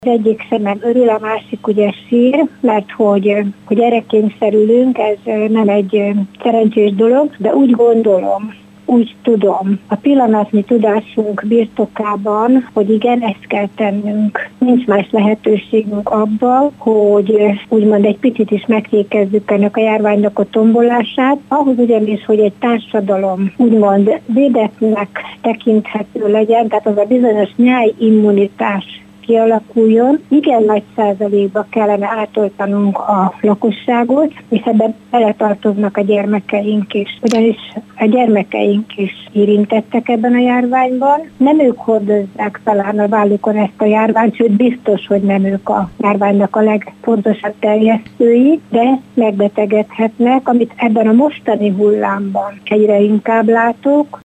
Az egyik szemem örül, a másik ugye sír, mert hogy erre kényszerülünk, ez nem egy szerencsés dolog, de úgy gondolom, úgy tudom, a pillanatnyi tudásunk birtokában, hogy igen, ezt kell tennünk. Nincs más lehetőségünk abban, hogy úgymond egy picit is megfékezzük ennek a járványnak a tombolását. Ahhoz ugyanis, hogy egy társadalom úgymond védettnek tekinthető legyen, tehát az a bizonyos nyájimmunitás kialakuljon, igen nagy százalékba kellene átoltanunk a lakosságot, és ebben beletartoznak a gyermekeink is. Ugyanis a gyermekeink is érintettek ebben a járványban. Nem ők hordozzák talán a vállukon ezt a járványt, sőt biztos, hogy nem ők a járványnak a legfontosabb terjesztői, de megbetegedhetnek, amit ebben a mostani hullámban egyre inkább látok.